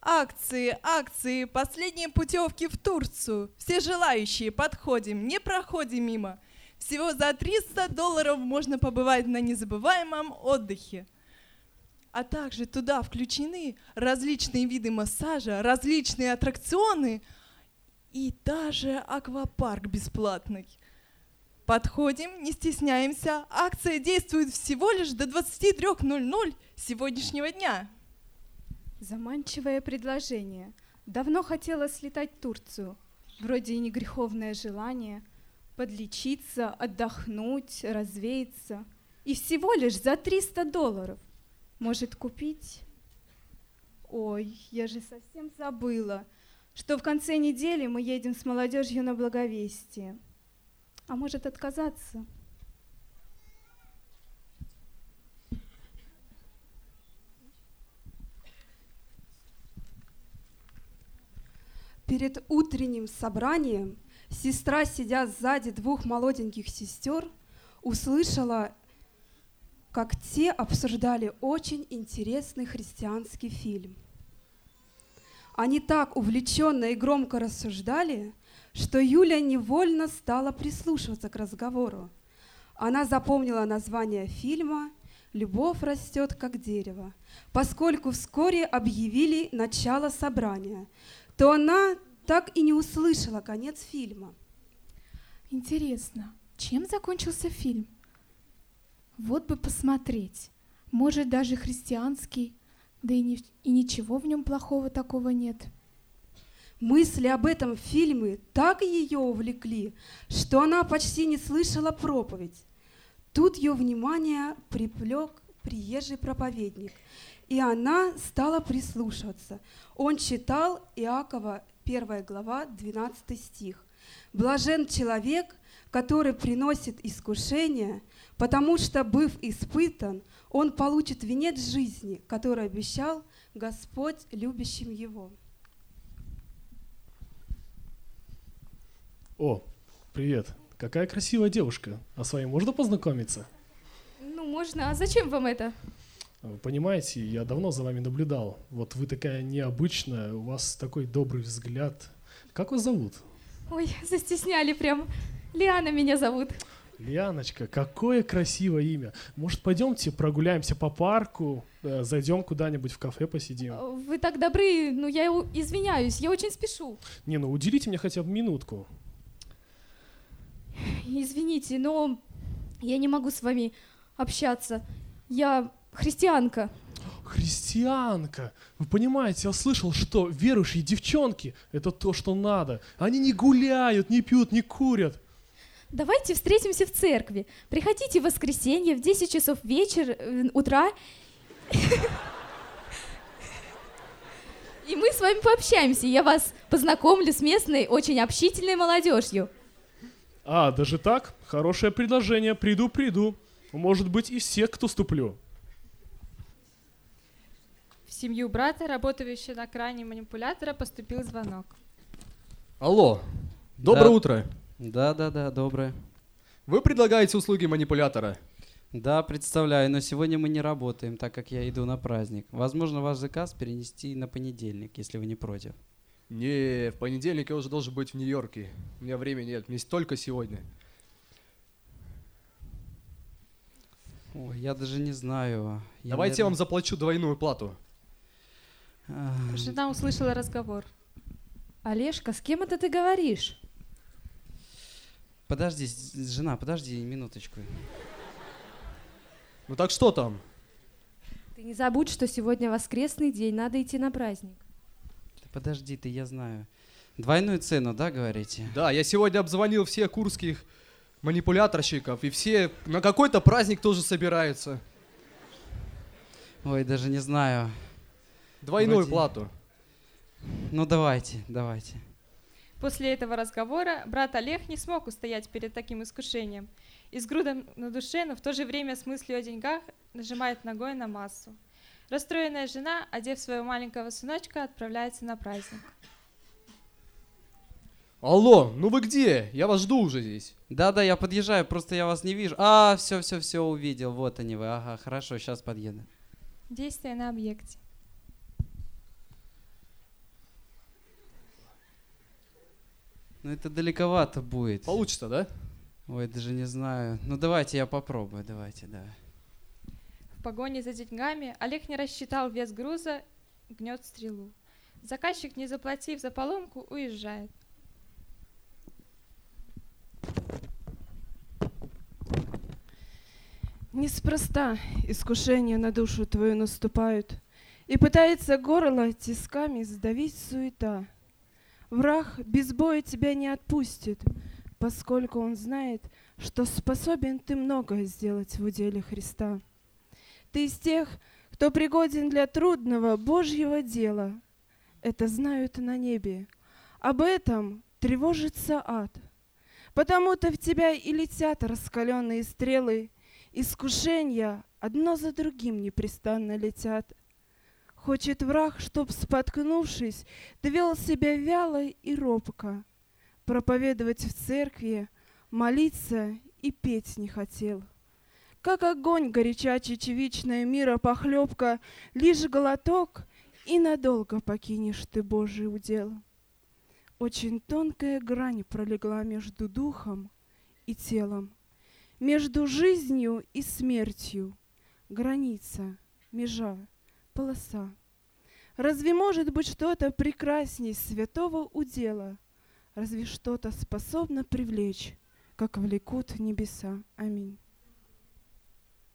Акции, акции, последние путевки в Турцию. Все желающие, подходим, не проходим мимо. Всего за $300 можно побывать на незабываемом отдыхе. А также туда включены различные виды массажа, различные аттракционы и даже аквапарк бесплатный. Подходим, не стесняемся. Акция действует всего лишь до 23:00 сегодняшнего дня. Заманчивое предложение. Давно хотела слетать в Турцию. Вроде и не греховное желание. Подлечиться, отдохнуть, развеяться. И всего лишь за $300. Может, купить? Ой, я же совсем забыла, что в конце недели мы едем с молодежью на Благовестие. А может, отказаться? Перед утренним собранием сестра, сидя сзади двух молоденьких сестер, услышала, как те обсуждали очень интересный христианский фильм. Они так увлеченно и громко рассуждали, что Юля невольно стала прислушиваться к разговору. Она запомнила название фильма «Любовь растет, как дерево». Поскольку вскоре объявили начало собрания, то она так и не услышала конец фильма. Интересно, чем закончился фильм? Вот бы посмотреть. Может, даже христианский, да и ничего в нем плохого такого нет. Мысли об этом фильме так ее увлекли, что она почти не слышала проповедь. Тут ее внимание привлек приезжий проповедник, и она стала прислушиваться. Он читал Иакова 1 глава, 12 стих. «Блажен человек, который приносит искушение, потому что, быв испытан, он получит венец жизни, который обещал Господь любящим его». О, привет. Какая красивая девушка. А с вами можно познакомиться? Ну, можно. А зачем вам это? Вы понимаете, я давно за вами наблюдал. Вот вы такая необычная, у вас такой добрый взгляд. Как вас зовут? Ой, застесняли прям. Лиана меня зовут. Лианочка, какое красивое имя. Может, пойдемте прогуляемся по парку, зайдем куда-нибудь в кафе, посидим? Вы так добры, ну я извиняюсь, я очень спешу. Не, ну уделите мне хотя бы минутку. Извините, но я не могу с вами общаться. Я христианка. Христианка! Вы понимаете, я слышал, что верующие девчонки — это то, что надо. Они не гуляют, не пьют, не курят. Давайте встретимся в церкви. Приходите в воскресенье в 10 часов утра. И мы с вами пообщаемся. Я вас познакомлю с местной, очень общительной молодежью. А, даже так? Хорошее предложение. Приду. Может быть, из всех, кто ступлю. В семью брата, работающего на кране манипулятора, поступил звонок. Алло, доброе утро. Да, доброе. Вы предлагаете услуги манипулятора? Да, представляю, но сегодня мы не работаем, так как я иду на праздник. Возможно, ваш заказ перенести на понедельник, если вы не против. Не, в понедельник я уже должен быть в Нью-Йорке. У меня времени нет, мне только сегодня. Ой, я даже не знаю. Давайте я вам заплачу двойную плату. Жена услышала разговор. Олежка, с кем это ты говоришь? Подожди, жена, подожди минуточку. Ну так что там? Ты не забудь, что сегодня воскресный день, надо идти на праздник. Подожди ты, я знаю. Двойную цену, да, говорите? Да, я сегодня обзвонил всех курских манипуляторщиков, и все на какой-то праздник тоже собираются. Ой, даже не знаю. Двойную плату. Ну давайте. После этого разговора брат Олег не смог устоять перед таким искушением. И с грудом на душе, но в то же время с мыслью о деньгах, нажимает ногой на массу. Расстроенная жена, одев своего маленького сыночка, отправляется на праздник. Алло, ну вы где? Я вас жду уже здесь. Да, я подъезжаю, просто я вас не вижу. Все, увидел, вот они вы. Ага, хорошо, сейчас подъеду. Действие на объекте. Ну это далековато будет. Получится, да? Ой, даже не знаю. Ну давайте я попробую, давайте, да. В погоне за деньгами Олег не рассчитал вес груза, гнет стрелу. Заказчик, не заплатив за поломку, уезжает. Неспроста искушения на душу твою наступают, и пытается горло тисками сдавить суета. Враг без боя тебя не отпустит, поскольку он знает, что способен ты многое сделать в уделе Христа. Ты из тех, кто пригоден для трудного Божьего дела. Это знают на небе. Об этом тревожится ад. Потому-то в тебя и летят раскаленные стрелы, искушения одно за другим непрестанно летят. Хочет враг, чтоб, споткнувшись, ты вел себя вяло и робко, проповедовать в церкви, молиться и петь не хотел. Как огонь горяча чечевичная мира похлебка, лишь глоток, и надолго покинешь ты Божий удел. Очень тонкая грань пролегла между духом и телом, между жизнью и смертью, граница, межа, полоса. Разве может быть что-то прекрасней святого удела? Разве что-то способно привлечь, как влекут небеса? Аминь.